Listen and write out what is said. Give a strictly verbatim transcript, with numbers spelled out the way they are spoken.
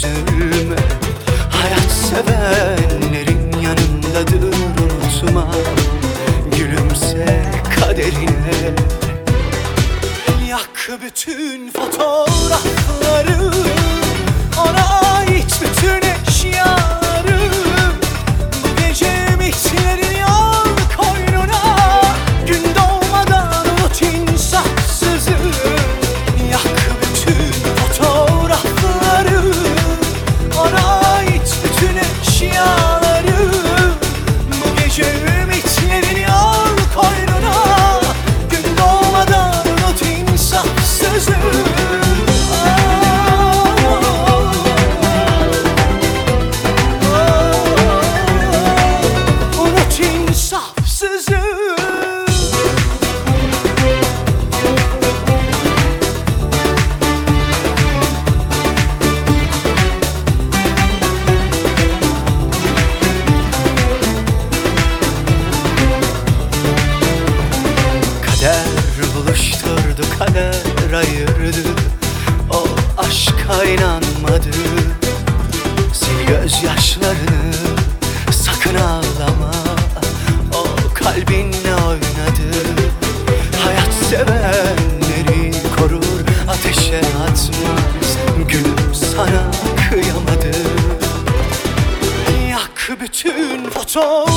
üzülme. Hayat sevenlerin yanındadır, unutma. Gülümse kaderine. Yak bütün fotoğrafları, ona ait bütün eşyaları. Bu gece mitlerini al koynuna, gün doğmadan unut insafsızı. Yak bütün fotoğrafları, ona ait bütün eşyaları. Bu gece ümitlerini al koynuna, gün doğmadan unut insafsızı. Unut insafsızı. Kader buluşturdu, kader ayırdı. O aşka inanmadı. Sil gözyaşlarını, sakın ağlama. O kalbinle oynadı. Hayat sevenleri korur, ateşe atmaz. Gülüm sana kıyamadı. Yak bütün fotoğrafları,